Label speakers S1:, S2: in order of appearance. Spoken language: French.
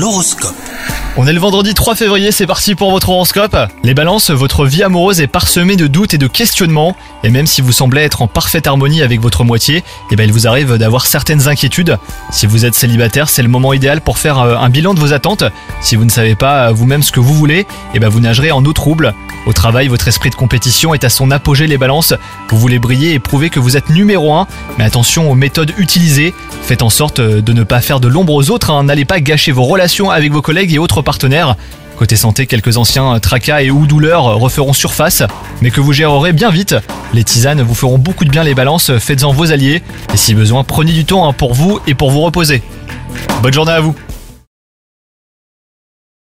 S1: L'horoscope.
S2: On est le vendredi 3 février, c'est parti pour votre horoscope. Les balances, votre vie amoureuse est parsemée de doutes et de questionnements. Et même si vous semblez être en parfaite harmonie avec votre moitié, il vous arrive d'avoir certaines inquiétudes. Si vous êtes célibataire, c'est le moment idéal pour faire un bilan de vos attentes. Si vous ne savez pas vous-même ce que vous voulez, vous nagerez en eau trouble. Au travail, votre esprit de compétition est à son apogée, les balances. Vous voulez briller et prouver que vous êtes numéro 1. Mais attention aux méthodes utilisées. Faites en sorte de ne pas faire de l'ombre aux autres. N'allez pas gâcher vos relations avec vos collègues et autres partenaires. Côté santé, quelques anciens tracas et ou douleurs referont surface, mais que vous gérerez bien vite. Les tisanes vous feront beaucoup de bien, les balances, faites-en vos alliés. Et si besoin, prenez du temps pour vous et pour vous reposer. Bonne journée à vous.